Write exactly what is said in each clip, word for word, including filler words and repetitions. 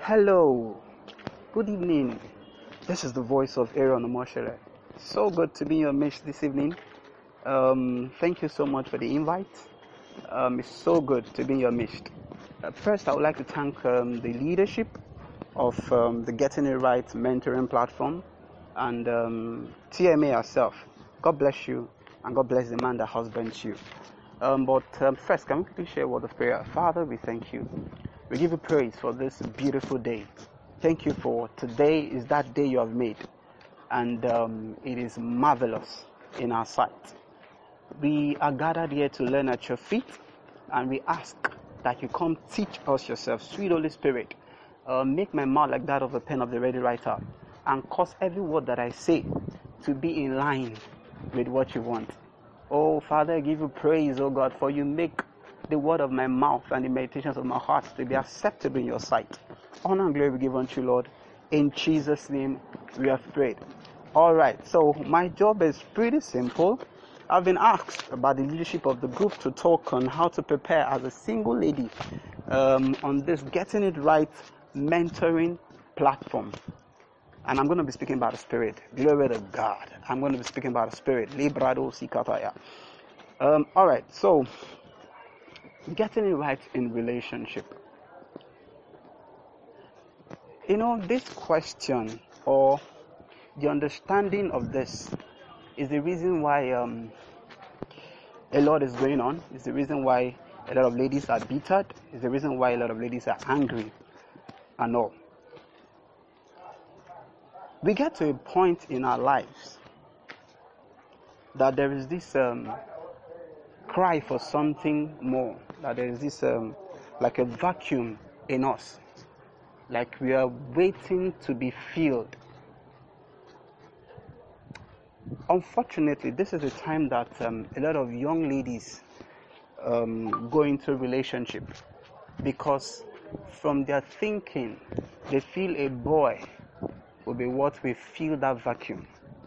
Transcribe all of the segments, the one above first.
Hello, good evening. This is the voice of Aaron Omoshere. So good to be in your midst this evening. Um, thank you so much for the invite. Um, it's so good to be in your midst. Uh, first, I would like to thank um, the leadership of um, the Getting It Right mentoring platform and um, T M A herself. God bless you and God bless the man that husbands you. Um, but um, first, can we quickly share a word of prayer? Father, we thank you. We give you praise for this beautiful day. Thank you for today is that day you have made, and um, it is marvelous in our sight. We are gathered here to learn at your feet, and we ask that you come teach us yourself. Sweet Holy Spirit, uh, make my mouth like that of a pen of the ready writer, and cause every word that I say to be in line with what you want. Oh, Father, I give you praise, oh God, for you make the word of my mouth and the meditations of my heart to be acceptable in your sight. Honor and glory we give unto you, Lord. In Jesus' name we have prayed. All right, so my job is pretty simple. I've been asked by the leadership of the group to talk on how to prepare as a single lady um, on this Getting It Right mentoring platform. And I'm going to be speaking about the Spirit. Glory to God. I'm going to be speaking about the Spirit. Librado sikataya. Um, all right, so getting it right in relationship. You know, this question or the understanding of this is the reason why um, a lot is going on. It's the reason why a lot of ladies are bittered. It's the reason why a lot of ladies are angry and all. We get to a point in our lives that there is this um, cry for something more, that there is this um, like a vacuum in us, like we are waiting to be filled. Unfortunately, this is a time that um, a lot of young ladies um, go into a relationship because from their thinking they feel a boy will be what will fill that vacuum.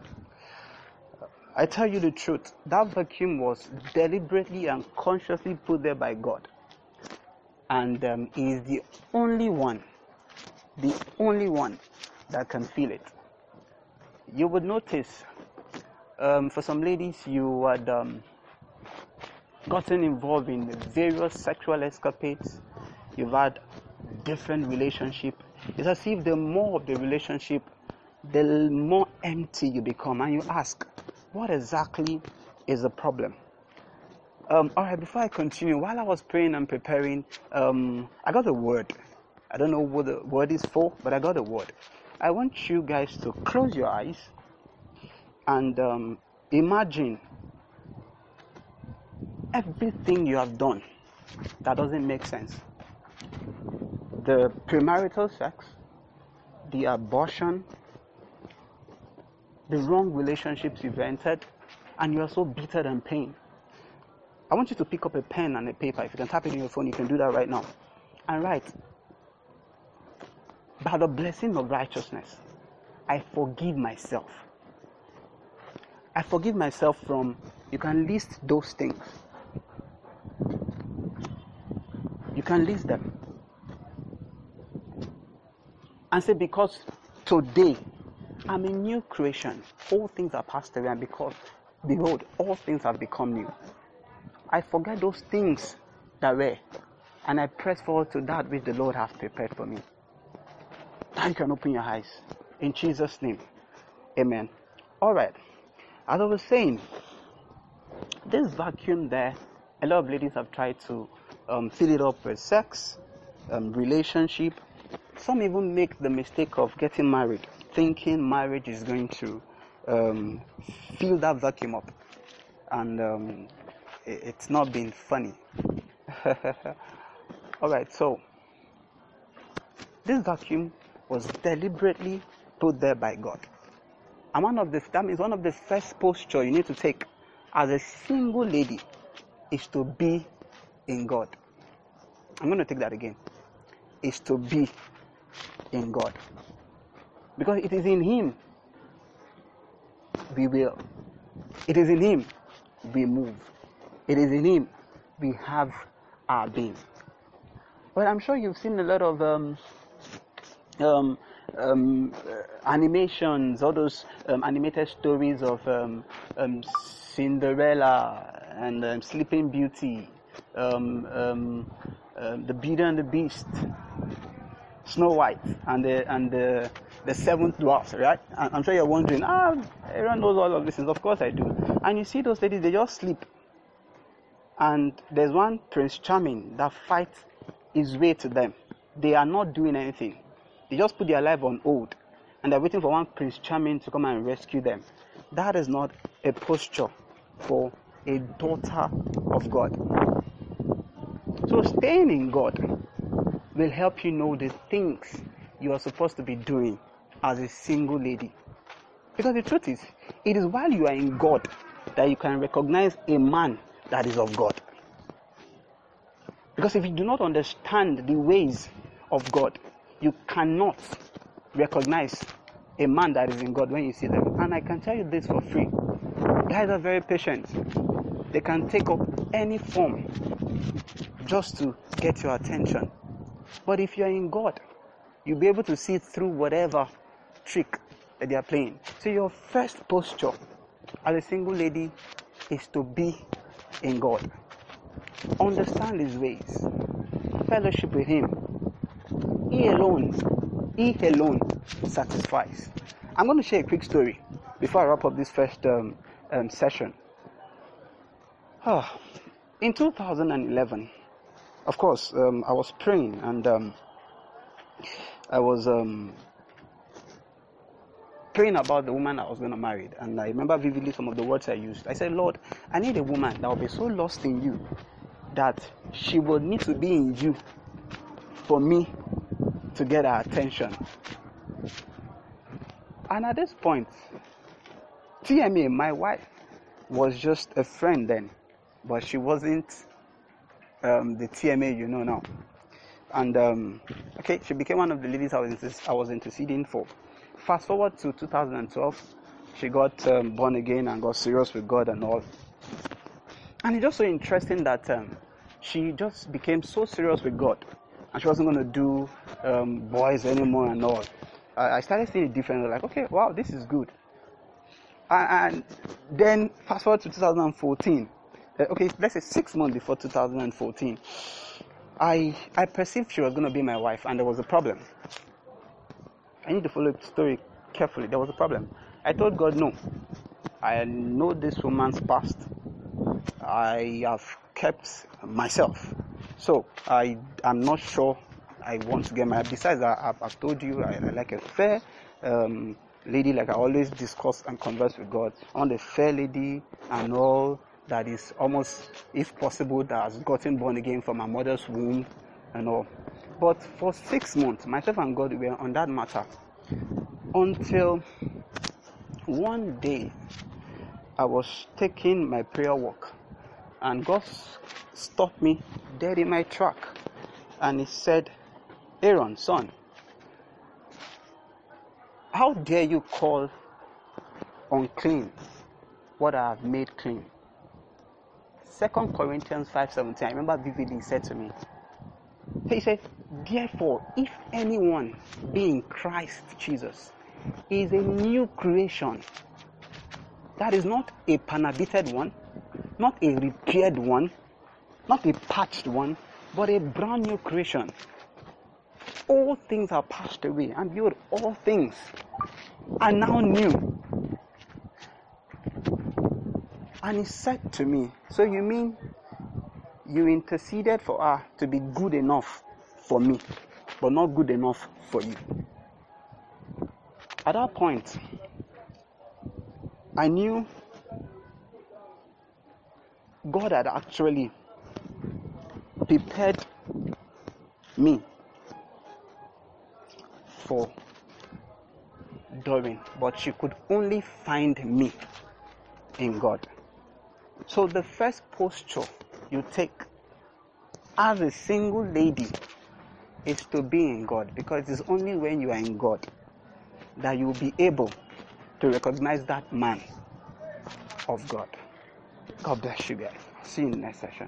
I tell you the truth, that vacuum was deliberately and consciously put there by God, and um, he is the only one the only one that can feel it. You would notice um, for some ladies you had um, gotten involved in various sexual escapades. You've had different relationships. It's as if the more of the relationship, the more empty you become, and you ask, what exactly is the problem? Um, all right, before I continue, while I was praying and preparing, um, I got a word. I don't know what the word is for, but I got a word. I want you guys to close your eyes and um, imagine everything you have done that doesn't make sense. The premarital sex, the abortion, the wrong relationships you've entered, and you are so bitter and pain. I want you to pick up a pen and a paper. If you can tap it in your phone, you can do that right now. And write, by the blessing of righteousness, I forgive myself. I forgive myself from, you can list those things. You can list them. And say, because today I'm a new creation. All things are passed away, and because, behold, all things have become new. I forget those things that were, and I press forward to that which the Lord has prepared for me. Now you can open your eyes. In Jesus' name. Amen. All right. As I was saying, this vacuum there, a lot of ladies have tried to um, fill it up with sex, um, relationship. Some even make the mistake of getting married, thinking marriage is going to um, fill that vacuum up. And um, it, it's not been funny. All right, so this vacuum was deliberately put there by God. And one of the, that means one of the first posture you need to take as a single lady is to be in God. I'm going to take that again. Is to be in God. Because it is in Him we will. It is in Him we move. It is in Him we have our being. Well, I'm sure you've seen a lot of um, um, um, uh, animations, all those um, animated stories of um, um, Cinderella and um, Sleeping Beauty, um, um, um, the Beauty and the Beast, Snow White, and the and the the seventh dwarfs, right? And I'm sure you're wondering, ah, everyone knows all of this things. Of course I do. And you see those ladies, they just sleep. And there's one Prince Charming that fights his way to them. They are not doing anything. They just put their life on hold, and they're waiting for one Prince Charming to come and rescue them. That is not a posture for a daughter of God. So staying in God will help you know the things you are supposed to be doing as a single lady. Because the truth is, it is while you are in God that you can recognize a man that is of God. Because if you do not understand the ways of God, you cannot recognize a man that is in God when you see them. And I can tell you this for free. Guys are very patient. They can take up any form just to get your attention. But if you're in God, you'll be able to see through whatever trick that they are playing. So your first posture as a single lady is to be in God. Understand His ways. Fellowship with Him. He alone, He alone satisfies. I'm going to share a quick story before I wrap up this first um, um, session. Oh, in two thousand eleven, of course, um, I was praying and um, I was um, praying about the woman I was going to marry. And I remember vividly some of the words I used. I said, Lord, I need a woman that will be so lost in you that she will need to be in you for me to get her attention. And at this point, T M A, my wife, was just a friend then, but she wasn't um, the T M A you know now. And um, okay, she became one of the ladies I was inter- I was interceding for. Fast forward to two thousand twelve, she got um, born again and got serious with God and all. And it's just so interesting that um, she just became so serious with God, and she wasn't going to do um, boys anymore and all. I, I started seeing it differently. Like, okay, wow, this is good. And, and then fast forward to two thousand fourteen. Uh, okay, let's say six months before two thousand fourteen. I I perceived she was going to be my wife, and there was a problem. I need to follow the story carefully. There was a problem. I told God, no, I know this woman's past. I have kept myself. So I am not sure I want to get married. Besides, I, I've told you I, I like a fair um, lady, like I always discuss and converse with God. I want a fair lady and all that is almost, if possible, that has gotten born again from her mother's womb and all. But for six months, myself and God were on that matter until one day I was taking my prayer walk and God stopped me dead in my track and He said, Aaron, son, how dare you call unclean what I have made clean? Second Corinthians five seventeen, I remember vividly, He said to me, He said, therefore, if anyone be in Christ Jesus, he is a new creation. That is not a panabited one, not a repaired one, not a patched one, but a brand new creation. All things are passed away, and behold, all things are now new. And He said to me, so you mean you interceded for her to be good enough for me, but not good enough for you? At that point, I knew God had actually prepared me for Doreen, but she could only find me in God. So the first posture you take as a single lady is to be in God, because it's only when you are in God that you will be able to recognize that man of God. God bless you guys. See you in the next session.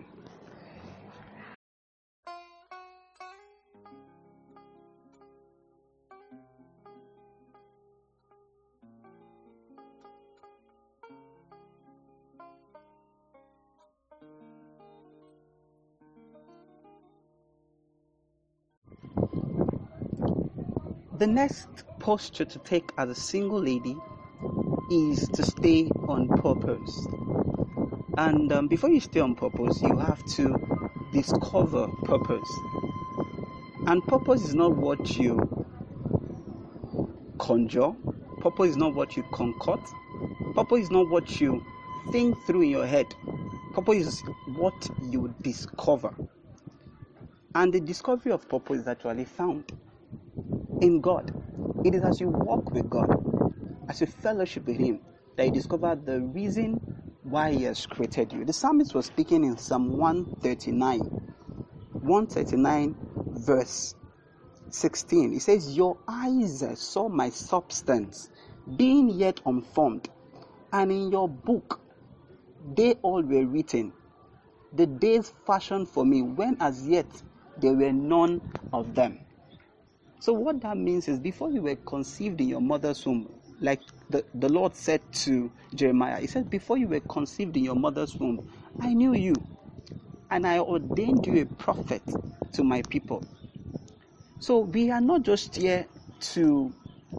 The next posture to take as a single lady is to stay on purpose. And um, before you stay on purpose, you have to discover purpose. And purpose is not what you conjure. Purpose is not what you concoct. Purpose is not what you think through in your head. Purpose is what you discover. And the discovery of purpose is actually found in God. It is as you walk with God, as you fellowship with Him, that you discover the reason why He has created you. The psalmist was speaking in Psalm one thirty-nine, one thirty-nine verse sixteen. He says, "Your eyes saw my substance, being yet unformed, and in your book they all were written, the days fashioned for me, when as yet there were none of them." So what that means is, before you were conceived in your mother's womb, like the, the Lord said to Jeremiah, He said, before you were conceived in your mother's womb, I knew you, and I ordained you a prophet to my people. So we are not just here to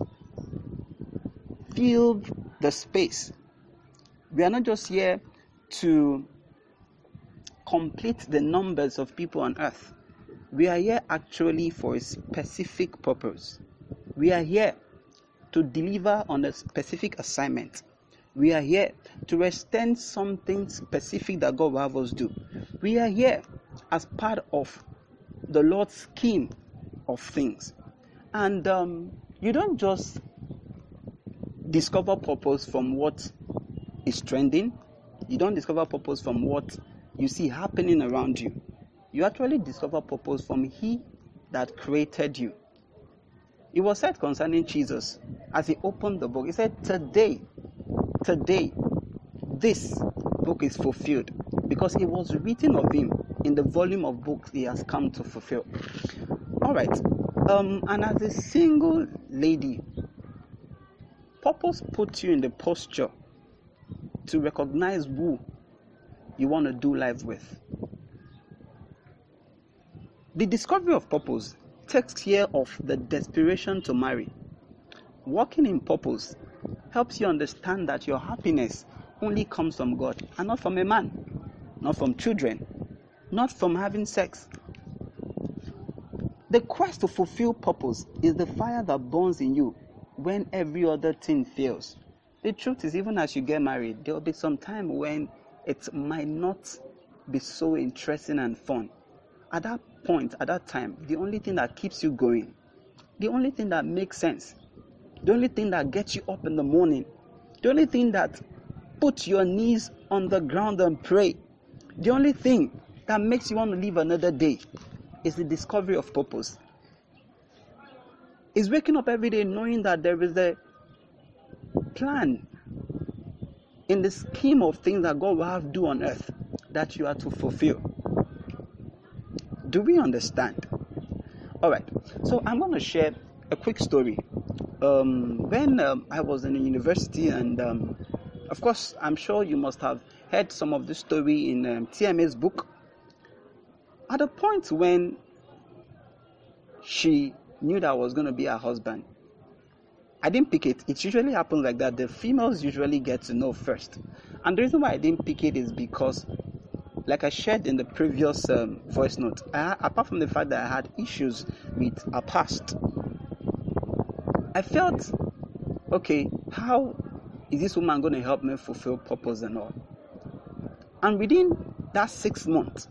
fill the space. We are not just here to complete the numbers of people on earth. We are here actually for a specific purpose. We are here to deliver on a specific assignment. We are here to extend something specific that God will have us do. We are here as part of the Lord's scheme of things. And um, you don't just discover purpose from what is trending. You don't discover purpose from what you see happening around you. You actually discover purpose from He that created you. It was said concerning Jesus, as He opened the book, He said, today, today, this book is fulfilled, because it was written of Him in the volume of books He has come to fulfill. All right. Um, and as a single lady, purpose puts you in the posture to recognize who you want to do life with. The discovery of purpose takes care of the desperation to marry. Walking in purpose helps you understand that your happiness only comes from God and not from a man, not from children, not from having sex. The quest to fulfill purpose is the fire that burns in you when every other thing fails. The truth is, even as you get married, there will be some time when it might not be so interesting and fun. At that point, at that time, the only thing that keeps you going, the only thing that makes sense, the only thing that gets you up in the morning, the only thing that puts your knees on the ground and pray, the only thing that makes you want to live another day is the discovery of purpose. Is waking up every day knowing that there is a plan in the scheme of things that God will have do on earth that you are to fulfill. Do we understand? All right. So I'm going to share a quick story. Um, when um, I was in the university, and um, of course, I'm sure you must have heard some of this story in um, T M A's book. At the point when she knew that I was going to be her husband, I didn't pick it. It usually happens like that. The females usually get to know first. And the reason why I didn't pick it is because, like I shared in the previous um, voice note, I, apart from the fact that I had issues with our past, I felt, okay, how is this woman going to help me fulfill purpose and all? And within that six months,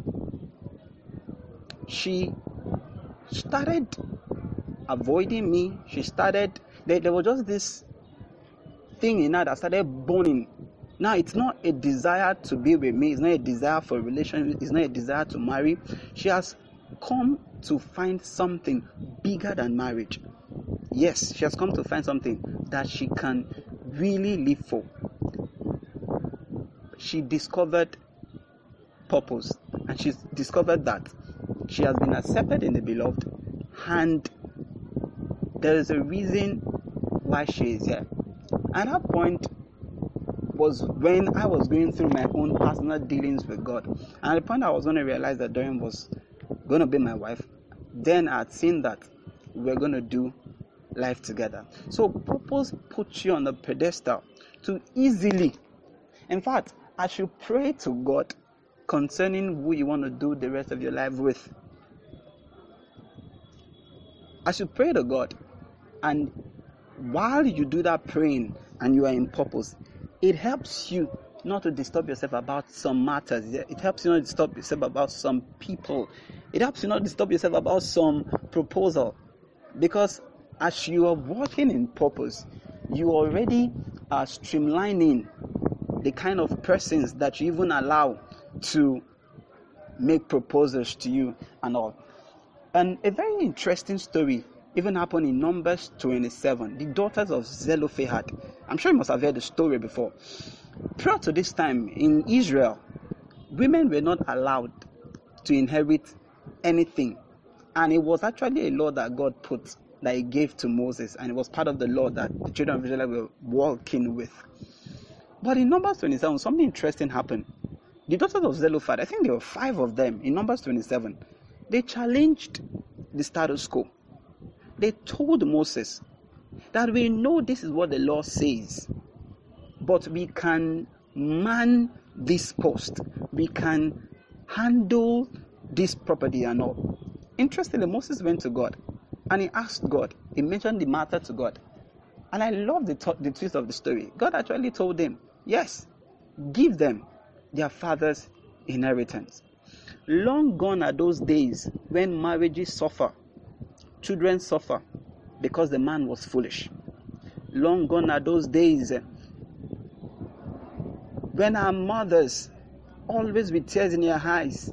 she started avoiding me. She started, there, there was just this thing in her that started burning. Now, it's not a desire to be with me. It's not a desire for a relationship. It's not a desire to marry. She has come to find something bigger than marriage. Yes, she has come to find something that she can really live for. She discovered purpose, and she's discovered that she has been accepted in the beloved, and there is a reason why she is here. At that point was when I was going through my own personal dealings with God. And at the point I was going to realize that Dorian was going to be my wife, then I had seen that we were going to do life together. So purpose puts you on the pedestal to easily, in fact, as you pray to God concerning who you want to do the rest of your life with, as you pray to God, and while you do that praying and you are in purpose, it helps you not to disturb yourself about some matters. It helps you not disturb yourself about some people. It helps you not disturb yourself about some proposal. Because as you are working in purpose, you already are streamlining the kind of persons that you even allow to make proposals to you and all. And a very interesting story even happened in Numbers twenty-seven, the daughters of Zelophehad. I'm sure you must have heard the story before. Prior to this time in Israel, women were not allowed to inherit anything. And it was actually a law that God put, that He gave to Moses. And it was part of the law that the children of Israel were walking with. But in Numbers twenty-seven, something interesting happened. The daughters of Zelophehad, I think there were five of them in Numbers twenty-seven. They challenged the status quo. They told Moses that we know this is what the law says, but we can man this post. We can handle this property and all. Interestingly, Moses went to God and he asked God. He mentioned the matter to God. And I love the, t- the twist of the story. God actually told him, yes, give them their father's inheritance. Long gone are those days when marriages suffer, children suffer because the man was foolish. Long gone are those days when our mothers, always with tears in their eyes,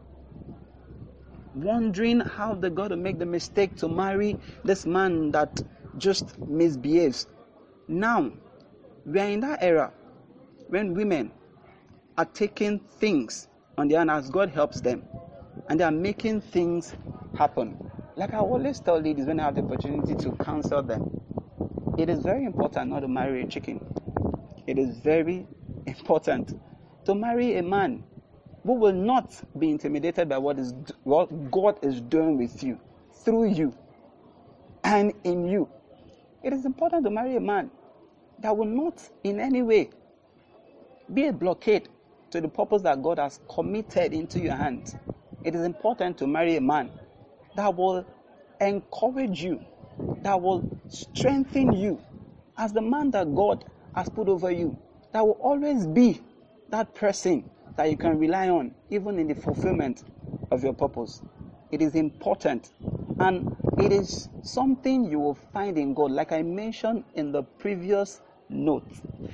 wondering how they got to make the mistake to marry this man that just misbehaves. Now, we are in that era when women are taking things on their own as God helps them, and they are making things happen. Like I always tell ladies when I have the opportunity to counsel them, it is very important not to marry a chicken. It is very important to marry a man who will not be intimidated by what is what God is doing with you, through you, and in you. It is important to marry a man that will not in any way be a blockade to the purpose that God has committed into your hands. It is important to marry a man that will encourage you, that will strengthen you as the man that God has put over you, that will always be that person that you can rely on, even in the fulfillment of your purpose. It is important, and it is something you will find in God. Like I mentioned in the previous note,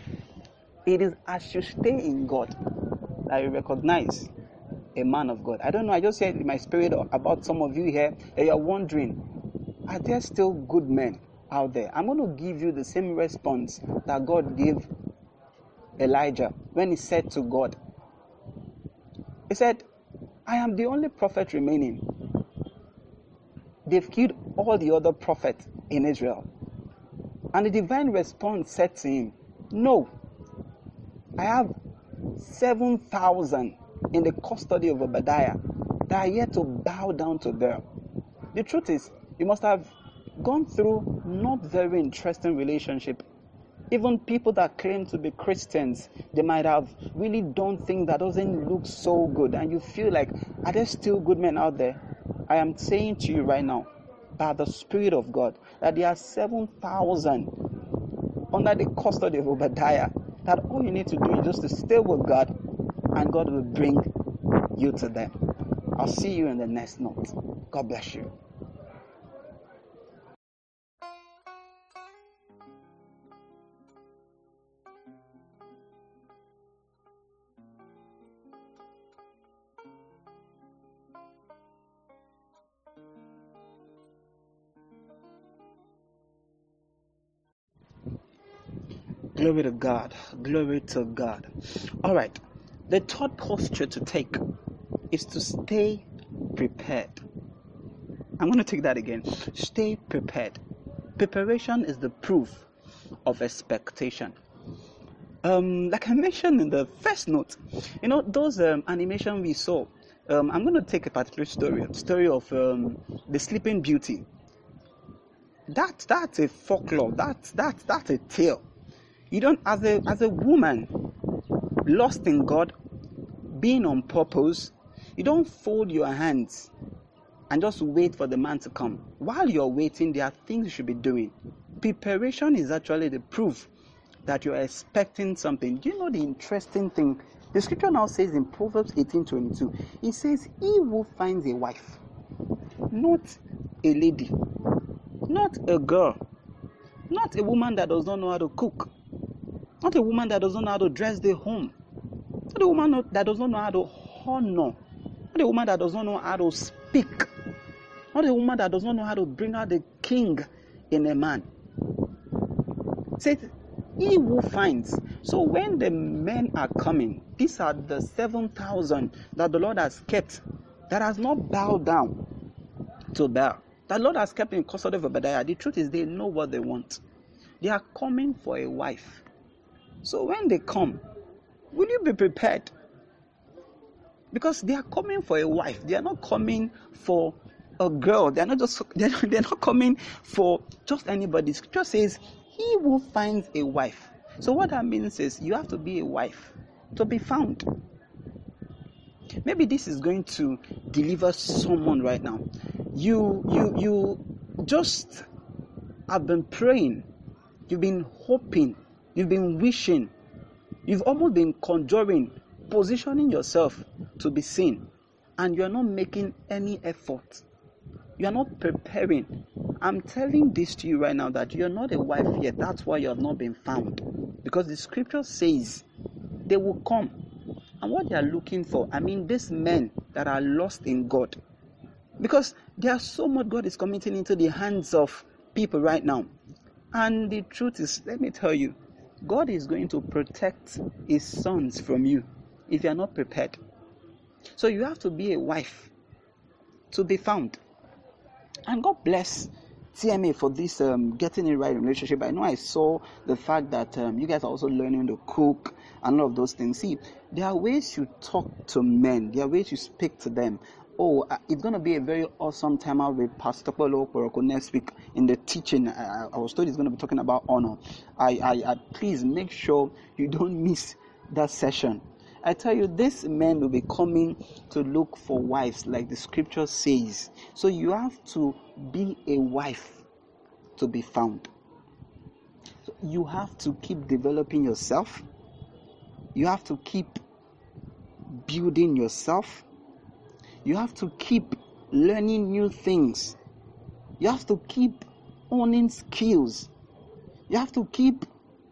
it is as you stay in God that you recognize a man of God. I don't know, I just heard in my spirit about some of you here that you are wondering, are there still good men out there? I'm going to give you the same response that God gave Elijah when he said to God, he said, I am the only prophet remaining. They've killed all the other prophets in Israel. And the divine response said to him, no, I have seven thousand in the custody of Obadiah that are yet to bow down to them. The truth is, you must have gone through not very interesting relationship. Even people that claim to be Christians, they might have really done things that doesn't look so good. And you feel like, are there still good men out there? I am saying to you right now, by the Spirit of God, that there are seven thousand under the custody of Obadiah, that all you need to do is just to stay with God, and God will bring you to them. I'll see you in the next note. God bless you. Glory to God. Glory to God. All right. The third posture to take is to stay prepared. I'm going to take that again. Stay prepared. Preparation is the proof of expectation. Um, like I mentioned in the first note, you know, those um, animation we saw, um, I'm going to take a particular story, a story of um, the Sleeping Beauty. That that's a folklore. That's that's that's a tale. You don't, as a as a woman lost in God, being on purpose, you don't fold your hands and just wait for the man to come. While you're waiting, there are things you should be doing. Preparation is actually the proof that you're expecting something. Do you know the interesting thing? The scripture now says in Proverbs eighteen twenty-two, it says, he who finds a wife, not a lady, not a girl, not a woman that does not know how to cook, not a woman that does not know how to dress the home, not a woman that does not know how to honor, not a woman that does not know how to speak, not a woman that does not know how to bring out the king in a man. Say, he who finds. So when the men are coming, these are the seven thousand that the Lord has kept, that has not bowed down to Baal. That Lord has kept in custody of Obadiah. The truth is, they know what they want. They are coming for a wife. So when they come, will you be prepared? Because they are coming for a wife. They are not coming for a girl. They are not just. They are not, they are not coming for just anybody. Scripture says, he who finds a wife. So what that means is you have to be a wife to be found. Maybe this is going to deliver someone right now. You you you just have been praying. You've been hoping. You've been wishing. You've almost been conjuring, positioning yourself to be seen. And you're not making any effort. You are not preparing. I'm telling this to you right now that you're not a wife yet. That's why you have not been found. Because the scripture says they will come. And what they are looking for, I mean, these men that are lost in God. Because there's so much God is committing into the hands of people right now. And the truth is, let me tell you, God is going to protect his sons from you if you are not prepared. So you have to be a wife to be found. And God bless T M A for this um, getting it right in relationship. I know I saw the fact that um, you guys are also learning to cook and all of those things. See, there are ways you talk to men. There are ways you speak to them. Oh, uh, it's going to be a very awesome time out with Pastor Paulo Poroko next week in the teaching. I, I was told he's going to be talking about honor. I, I, I please make sure you don't miss that session. I tell you, these men will be coming to look for wives, like the scripture says. So you have to be a wife to be found. So you have to keep developing yourself. You have to keep building yourself. You have to keep learning new things. You have to keep owning skills. You have to keep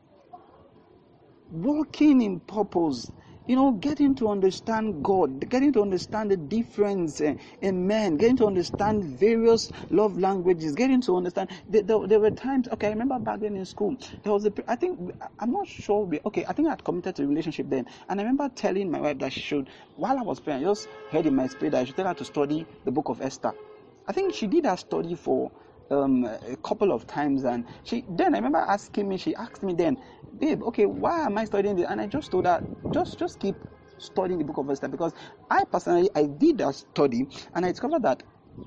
walking in purpose. You know, getting to understand God, getting to understand the difference uh, in men, getting to understand various love languages, getting to understand. There, there, there were times, okay, I remember back then in school, there was a, I think, I'm not sure, we, okay, I think I had committed to a relationship then. And I remember telling my wife that she should, while I was praying, I just heard in my spirit that I should tell her to study the book of Esther. I think she did that study for um, a couple of times. And she, then I remember asking me, she asked me then, babe, okay, why am I studying this? And I just told her, just just keep studying the book of Esther, because I personally, I did that study and I discovered that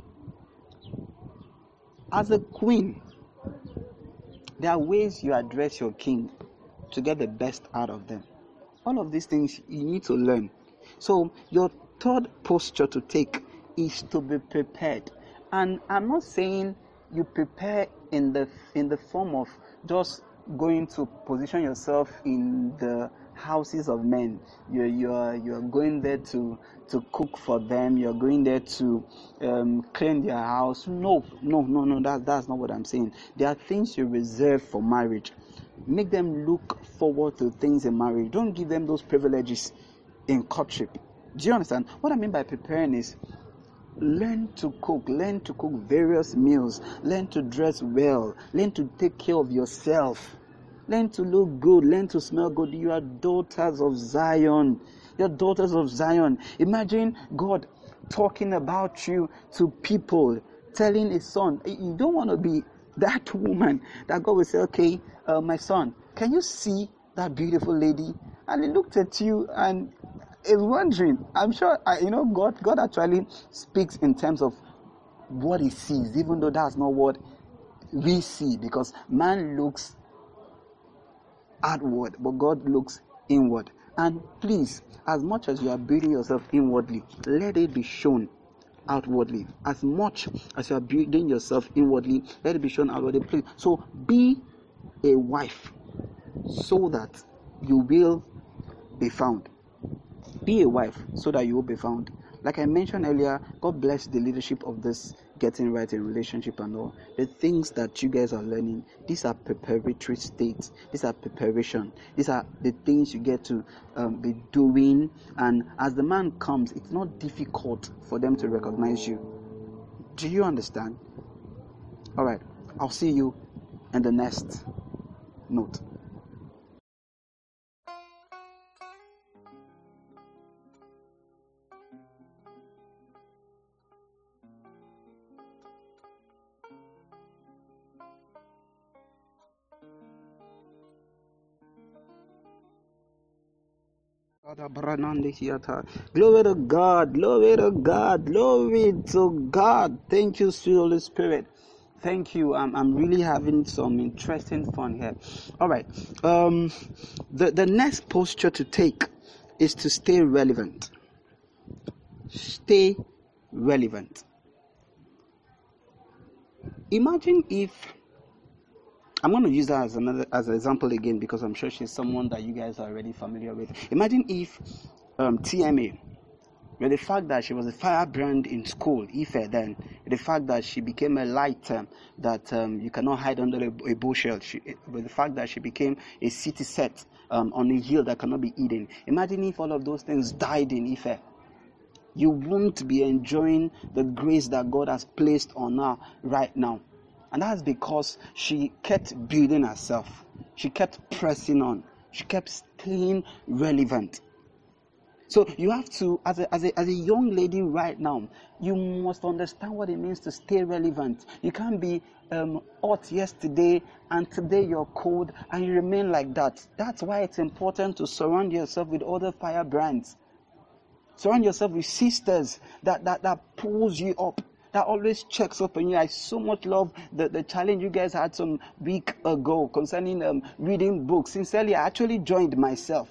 as a queen, there are ways you address your king to get the best out of them. All of these things you need to learn. So your third posture to take is to be prepared. And I'm not saying you prepare in the in the form of just going to position yourself in the houses of men. You're you're you're going there to to cook for them. You're going there to um, clean their house. No, no, no, no. That that's not what I'm saying. There are things you reserve for marriage. Make them look forward to things in marriage. Don't give them those privileges in courtship. Do you understand? What I mean by preparing is, learn to cook, learn to cook various meals, learn to dress well, learn to take care of yourself, learn to look good, learn to smell good. You are daughters of Zion. You're daughters of Zion. Imagine God talking about you to people, telling his son, you don't want to be that woman that God will say, okay, uh, my son, can you see that beautiful lady? And he looked at you and is wondering. I'm sure, uh, you know, God, God actually speaks in terms of what he sees, even though that's not what we see, because man looks outward, but God looks inward. And please, as much as you are building yourself inwardly, let it be shown outwardly. As much as you are building yourself inwardly, let it be shown outwardly. Please. So be a wife so that you will be found. Be a wife so that you will be found. Like I mentioned earlier, God bless the leadership of this getting right in relationship and all. The things that you guys are learning, these are preparatory states. These are preparation. These are the things you get to um, be doing. And as the man comes, it's not difficult for them to recognize you. Do you understand? All right. I'll see you in the next note. Glory to God, glory to God, glory to God. Thank you, sweet Holy Spirit. Thank you. I'm I'm really having some interesting fun here. All right. Um, the the next posture to take is to stay relevant. Stay relevant. Imagine if I'm going to use that as another as an example again, because I'm sure she's someone that you guys are already familiar with. Imagine if um, T M A, with the fact that she was a firebrand in school, Ife then, with the fact that she became a light um, that um, you cannot hide under a, a bushel, she, with the fact that she became a city set um, on a hill that cannot be hidden. Imagine if all of those things died in Ife. You won't be enjoying the grace that God has placed on her right now. And that's because she kept building herself. She kept pressing on. She kept staying relevant. So you have to, as a, as a, as a young lady right now, you must understand what it means to stay relevant. You can't be um, hot yesterday and today you're cold and you remain like that. That's why it's important to surround yourself with other firebrands. Surround yourself with sisters that, that, that pulls you up, that always checks up on you. I so much love the, the challenge you guys had some week ago concerning um, reading books. Sincerely, I actually joined myself.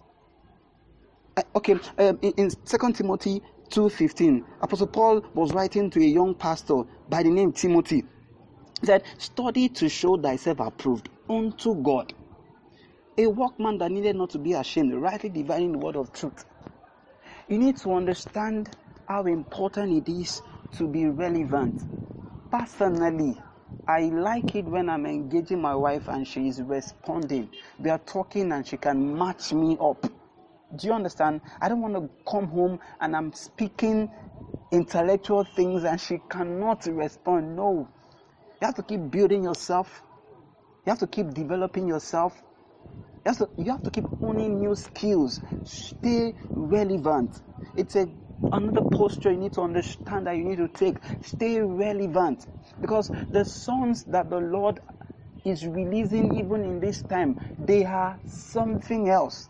Uh, okay, um, in, in Second Timothy two fifteen, Apostle Paul was writing to a young pastor by the name Timothy. He said, study to show thyself approved unto God, a workman that needed not to be ashamed, rightly dividing the word of truth. You need to understand how important it is to be relevant. Personally, I like it when I'm engaging my wife and she is responding. We are talking and she can match me up. Do you understand? I don't want to come home and I'm speaking intellectual things and she cannot respond. No. You have to keep building yourself. You have to keep developing yourself. You have to, you have to keep owning new skills. Stay relevant. It's a another posture you need to understand that you need to take. Stay relevant. Because the sons that the Lord is releasing even in this time, they are something else.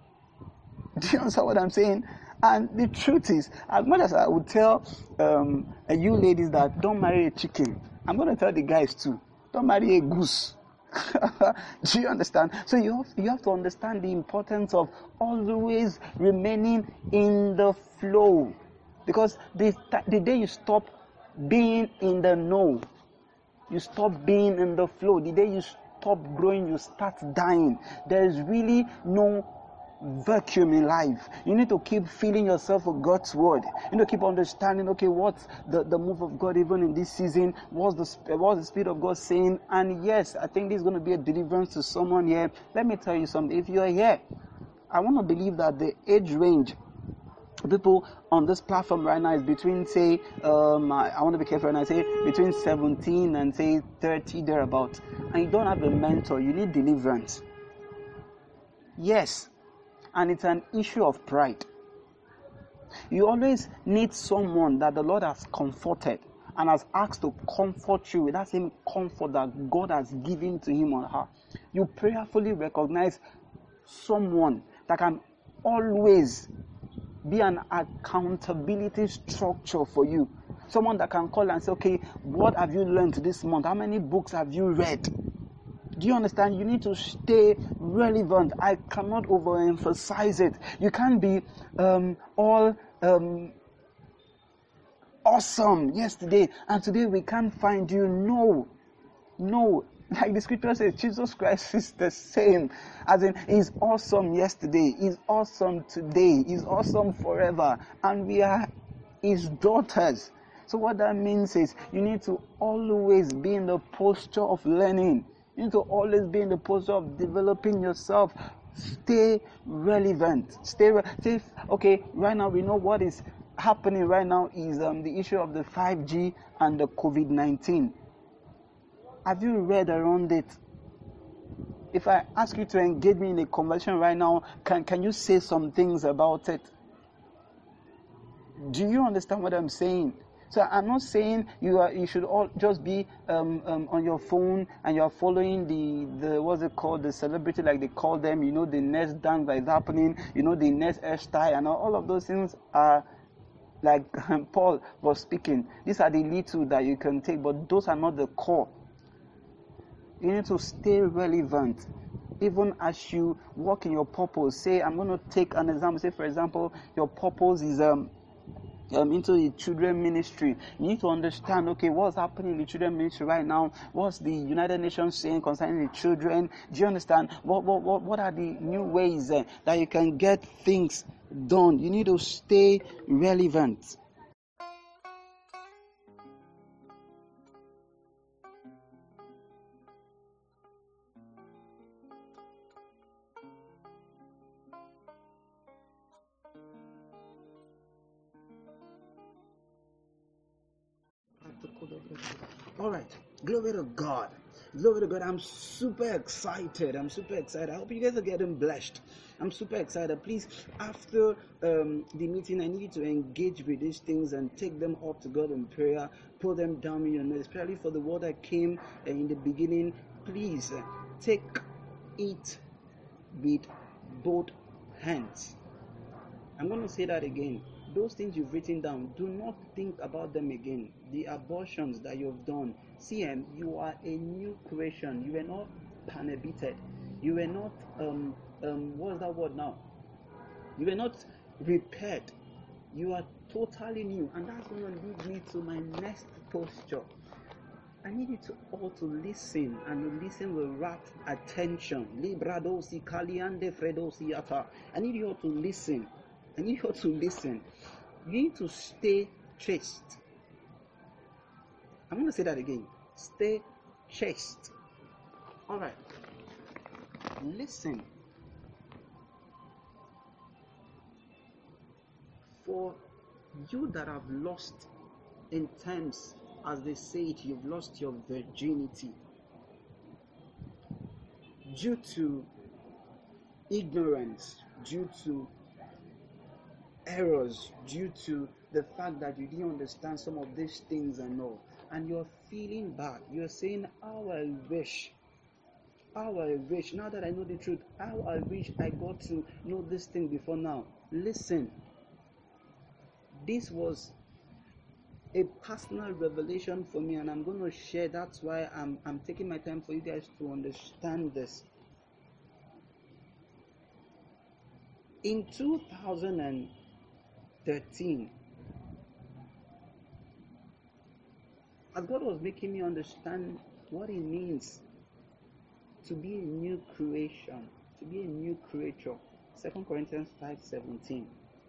Do you understand what I'm saying? And the truth is, as much as I would tell um, you ladies that don't marry a chicken, I'm going to tell the guys too, don't marry a goose. Do you understand? So you have, you have to understand the importance of always remaining in the flow. Because the, the day you stop being in the know, you stop being in the flow. The day you stop growing, you start dying. There is really no vacuum in life. You need to keep filling yourself with God's word. You need to keep understanding, okay, what's the, the move of God even in this season? What's the, what's the Spirit of God saying? And yes, I think this is going to be a deliverance to someone here. Let me tell you something. If you're here, I want to believe that the age range people on this platform right now is between, say, um, I, I want to be careful when I say between seventeen and say thirty, thereabout. And you don't have a mentor. You need deliverance. Yes. And it's an issue of pride. You always need someone that the Lord has comforted and has asked to comfort you with that same comfort that God has given to him or her. You prayerfully recognize someone that can always be an accountability structure for you. Someone that can call and say, okay, what have you learned this month? How many books have you read? Do you understand? You need to stay relevant. I cannot overemphasize it. You can't be um, all um, awesome yesterday and today we can't find you. No, no. Like the scripture says, Jesus Christ is the same. As in, he's awesome yesterday, he's awesome today, he's awesome forever. And we are his daughters. So what that means is you need to always be in the posture of learning. You need to always be in the posture of developing yourself. Stay relevant. Stay, re- stay okay, right now we know what is happening right now is um, the issue of the five G and the COVID nineteen. Have you read around it? If I ask you to engage me in a conversation right now, can, can you say some things about it? Do you understand what I'm saying? So I'm not saying you are you should all just be um, um, on your phone and you're following the, the what's it called, the celebrity, like they call them, you know, the next dance that is happening, you know, the next hairstyle, and all, all of those things are like Paul was speaking. These are the little that you can take, but those are not the core. You need to stay relevant. Even as you walk in your purpose, say, I'm going to take an example. Say, for example, your purpose is um, um into the children ministry. You need to understand, okay, what's happening in the children ministry right now? What's the United Nations saying concerning the children? Do you understand? What what what, what are the new ways uh, that you can get things done? You need to stay relevant. All right, glory to God. Glory to God. I'm super excited. I'm super excited. I hope you guys are getting blessed. I'm super excited. Please, after um, the meeting, I need you to engage with these things and take them up to God in prayer. Put them down in your notes, especially for the word that came uh, in the beginning. Please uh, take it with both hands. I'm going to say that again. Those things you've written down, do not think about them again. The abortions that you've done, see, um, you are a new creation. You were not prohibited. You were not, um, um, what's that word now? You were not repaired. You are totally new. And that's going to lead me to my next posture. I need you to all to listen, and you listen with rapt attention. Libradosi kaliande fredosi yata. I need you all to listen. I need you all to listen. You need to stay chaste. I'm going to say that again. Stay chaste. All right. Listen. For you that have lost in terms, as they say it, you've lost your virginity due to ignorance, due to errors, due to the fact that you didn't understand some of these things and all, and you're feeling bad. You're saying, how I wish, how I wish, now that I know the truth, how I wish I got to know this thing before now. Listen, this was a personal revelation for me, and I'm going to share. That's why I'm I'm taking my time for you guys to understand this. In two thousand thirteen, as God was making me understand what it means to be a new creation, to be a new creature, Second Corinthians five seventeen,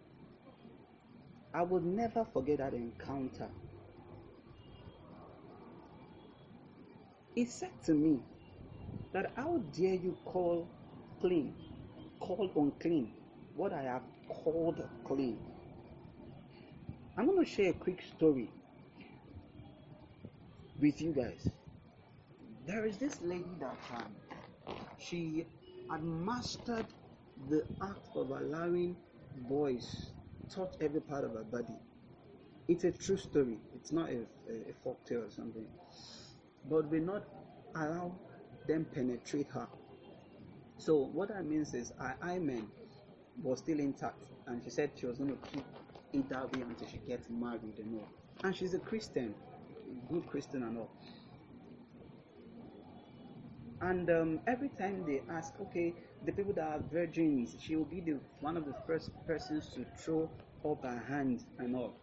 I would never forget that encounter. He said to me that, how dare you call clean, call unclean what I have called clean. I'm going to share a quick story with you guys. There is this lady that um, she had mastered the act of allowing boys touch every part of her body. It's a true story. It's not a, a, a folktale or something. But will not allow them penetrate her. So what that means is her hymen was still intact, and she said she was going to keep it that way until she gets married and all. and she's a Christian, good Christian and all. And um, every time they ask, okay, the people that are virgins, she will be the one of the first persons to throw up her hand and all.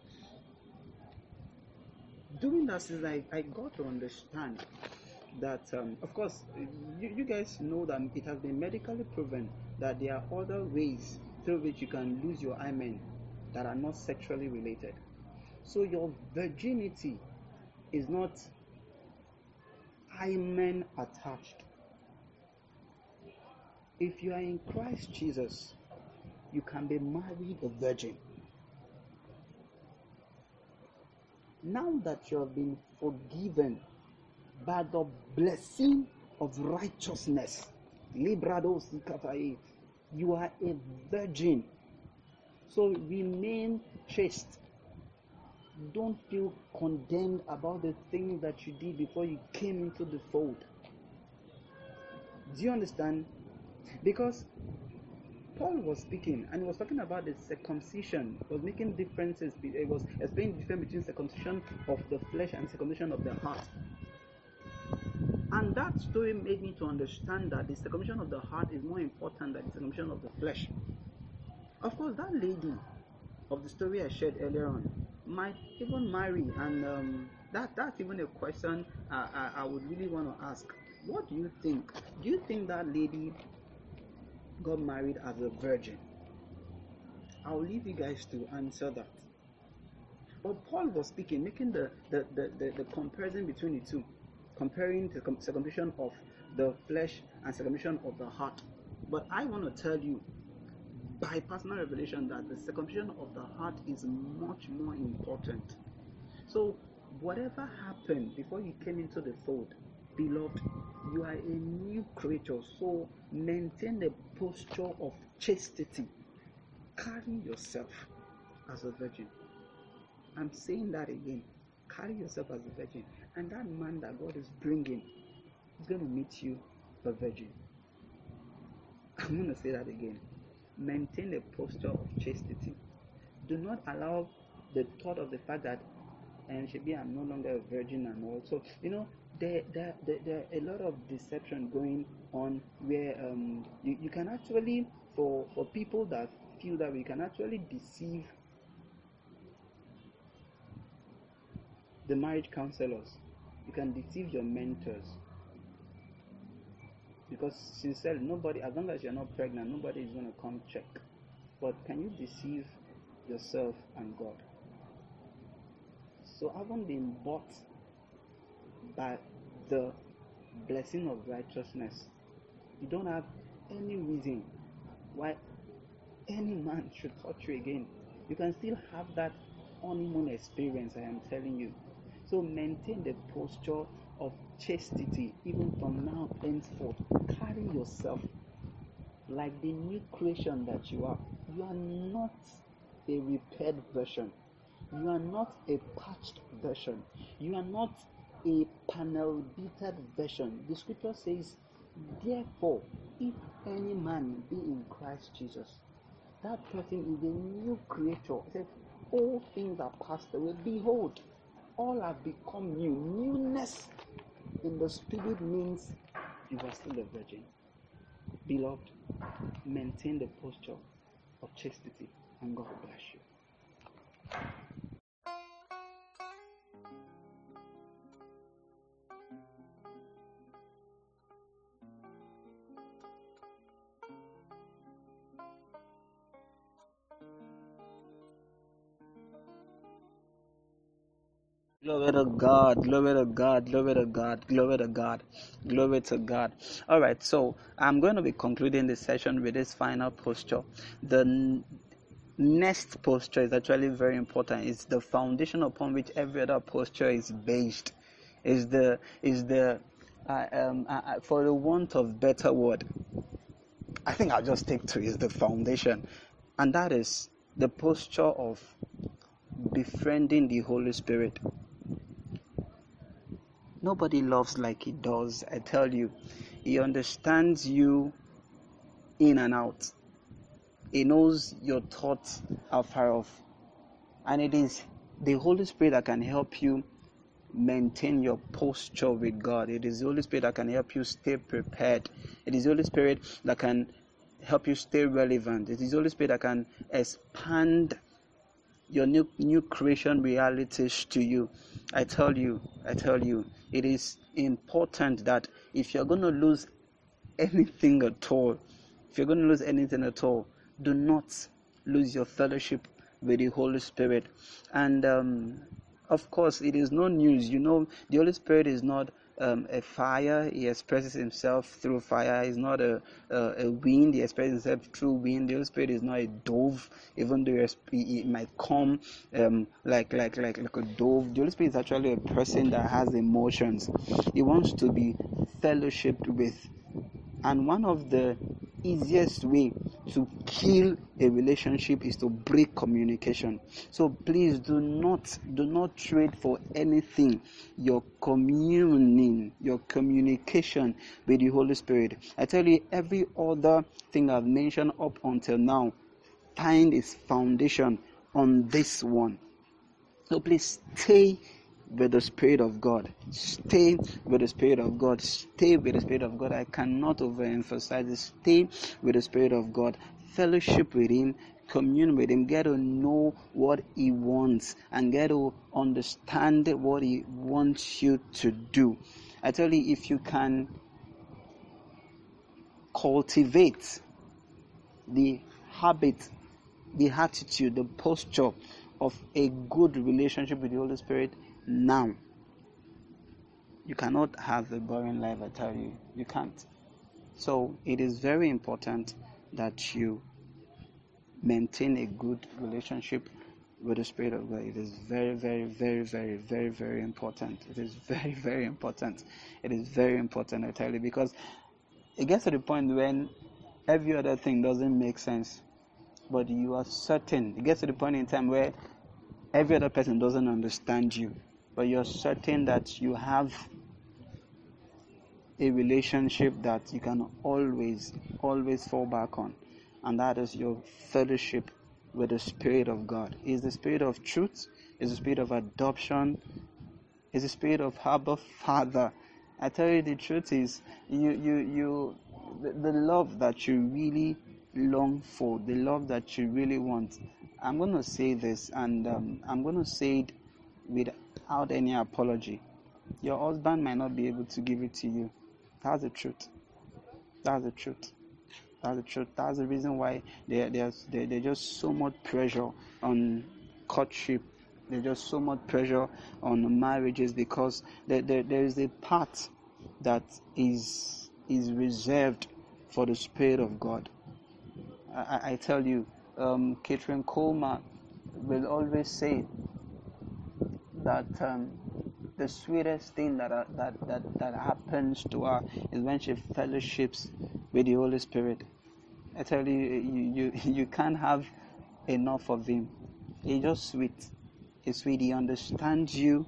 During that season, I, I got to understand that, um, of course, you, you guys know that it has been medically proven that there are other ways through which you can lose your hymen that are not sexually related. So your virginity is not hymen attached. If you are in Christ Jesus, you can be married a virgin. Now that you have been forgiven by the blessing of righteousness, you are a virgin. So remain chaste. Don't feel condemned about the things that you did before you came into the fold. Do you understand? Because Paul was speaking, and he was talking about the circumcision. He was making differences. He was explaining the difference between circumcision of the flesh and circumcision of the heart. And that story made me to understand that the circumcision of the heart is more important than the circumcision of the flesh. Of course, that lady of the story I shared earlier on might even marry, and um, that that's even a question uh, I, I would really want to ask. What do you think? Do you think that lady got married as a virgin? I'll leave you guys to answer that. But Paul was speaking, making the, the, the, the, the comparison between the two, comparing the circumcision of the flesh and circumcision of the heart. But I want to tell you, by personal revelation, that the circumcision of the heart is much more important. So, whatever happened before you came into the fold, beloved, you are a new creature. So, maintain a posture of chastity. Carry yourself as a virgin. I'm saying that again. Carry yourself as a virgin. And that man that God is bringing is going to meet you a virgin. I'm going to say that again. Maintain a posture of chastity. Do not allow the thought of the fact that and maybe I'm no longer a virgin and all. So, you know, there, there, there, there are a lot of deception going on where um, you, you can actually, for, for people that feel that we can actually deceive the marriage counselors. You can deceive your mentors. Because sincerely, nobody, as long as you're not pregnant, nobody is going to come check. But can you deceive yourself and God? So having been bought by the blessing of righteousness, you don't have any reason why any man should touch you again. You can still have that honeymoon experience, I am telling you. So maintain the posture of chastity even from now henceforth. Carry yourself like the new creation that you are. You are not a repaired version. You are not a patched version. You are not a panel beaten version. The scripture says, therefore, if any man be in Christ Jesus, that person is a new creature. It says, all things are passed away. Behold, all have become new. Newness in the spirit means you are still a virgin. Beloved, maintain the posture of chastity, and God bless you. Glory to God, glory to God, glory to God, glory to God, glory to God. All right, so I'm going to be concluding this session with this final posture. The n- next posture is actually very important. It's the foundation upon which every other posture is based. Is the is the uh, um, uh, for the want of better word, I think I'll just take to is the foundation, and that is the posture of befriending the Holy Spirit. Nobody loves like he does, I tell you. He understands you in and out. He knows your thoughts are far off. And it is the Holy Spirit that can help you maintain your posture with God. It is the Holy Spirit that can help you stay prepared. It is the Holy Spirit that can help you stay relevant. It is the Holy Spirit that can expand your new new creation realities to you. I tell you, I tell you, it is important that if you're going to lose anything at all, if you're going to lose anything at all, do not lose your fellowship with the Holy Spirit. And um, of course, it is no news. You know, the Holy Spirit is not um, a fire. He expresses himself through fire. He's not a, a, a wind. He expresses himself through wind. The Holy Spirit is not a dove, even though it might come um, like, like, like, like a dove. The Holy Spirit is actually a person that has emotions. He wants to be fellowshipped with. And one of the easiest way to kill a relationship is to break communication. So please do not do not trade for anything your communing, your communication with the Holy Spirit. I tell you, every other thing I've mentioned up until now find its foundation on this one. So please stay with the Spirit of God. Stay with the Spirit of God. Stay with the Spirit of God. I cannot overemphasize this. Stay with the Spirit of God. Fellowship with Him. Commune with Him. Get to know what He wants and get to understand what He wants you to do. I tell you, if you can cultivate the habit, the attitude, the posture of a good relationship with the Holy Spirit now, you cannot have a boring life. I tell you, you can't. So it is very important that you maintain a good relationship with the Spirit of God. It is very, very, very, very, very, very important. It is very, very important. It is very important, I tell you, because it gets to the point when every other thing doesn't make sense, but you are certain. It gets to the point in time where every other person doesn't understand you, but you're certain that you have a relationship that you can always, always fall back on, and that is your fellowship with the Spirit of God. Is the Spirit of truth, is the Spirit of adoption, is the Spirit of Abba Father. I tell you, the truth is, you, you, you, the, the love that you really long for, the love that you really want. I'm going to say this, and um, I'm going to say it without any apology. Your husband might not be able to give it to you. That's the truth. That's the truth. That's the truth. That's the reason why there, there's there, there's just so much pressure on courtship. There's just so much pressure on marriages, because there, there, there is a part that is is reserved for the Spirit of God. I, I tell you, um, Catherine Coleman will always say that um, the sweetest thing that, uh, that that that happens to her is when she fellowships with the Holy Spirit. I tell you, you you, you can't have enough of Him. He's just sweet. He's sweet. He understands you.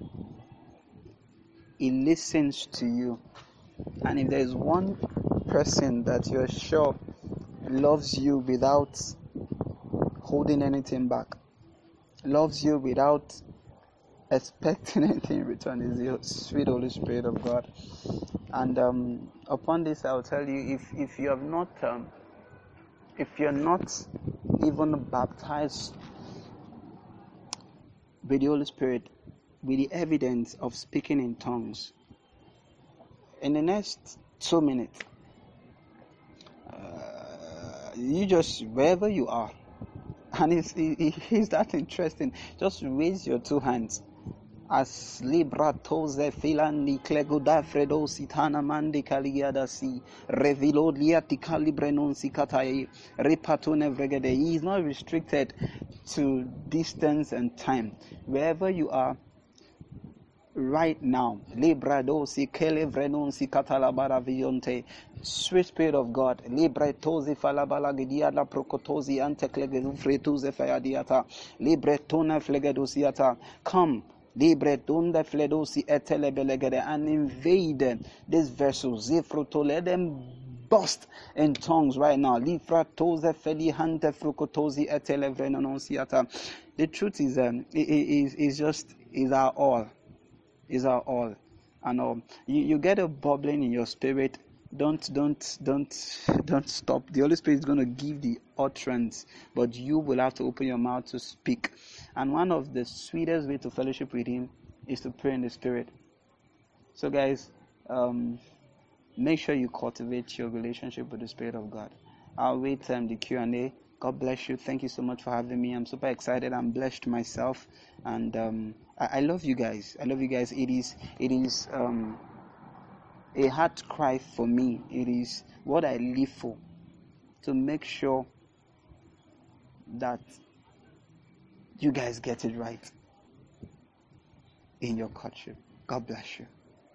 He listens to you. And if there is one person that you're sure loves you without holding anything back, loves you without expecting anything in return, is the sweet Holy Spirit of God. And um, upon this, I'll tell you, if if you have not, um, if you're not even baptized with the Holy Spirit, with the evidence of speaking in tongues, in the next two minutes, uh, you just, wherever you are, and it's, it, it's that interesting, just raise your two hands. As libra toze filandi cleguda fredo sitana mandi caliada si revilo liati calibre non si catai repatone vregede. He is not restricted to distance and time. Wherever you are right now, libra dosi celevre non si catalabara vionte. Sweet Spirit of God, libre tozi falabala gidia la procotosi ante clegedu fretuze fayadiata libre tona flegedosiata. Come, libre tunda fledosi etelebelegede, and invade this vessel. Zifruto, let them burst in tongues right now. Lifra toze feli hante frucotosi etelevrenonciata. the truth is um it is is just is our all, is our all, and um you, you get a bubbling in your spirit. Don't don't don't don't stop. The Holy Spirit is going to give the utterance, but you will have to open your mouth to speak. And one of the sweetest way to fellowship with Him is to pray in the Spirit. So guys, um make sure you cultivate your relationship with the Spirit of God. I'll wait um, the Q and A. God bless you. Thank you so much for having me. I'm super excited. I'm blessed myself, and um, I, I love you guys. I love you guys. It is it is um, a heart cry for me. It is what I live for, to make sure that you guys get it right in your courtship. God bless you.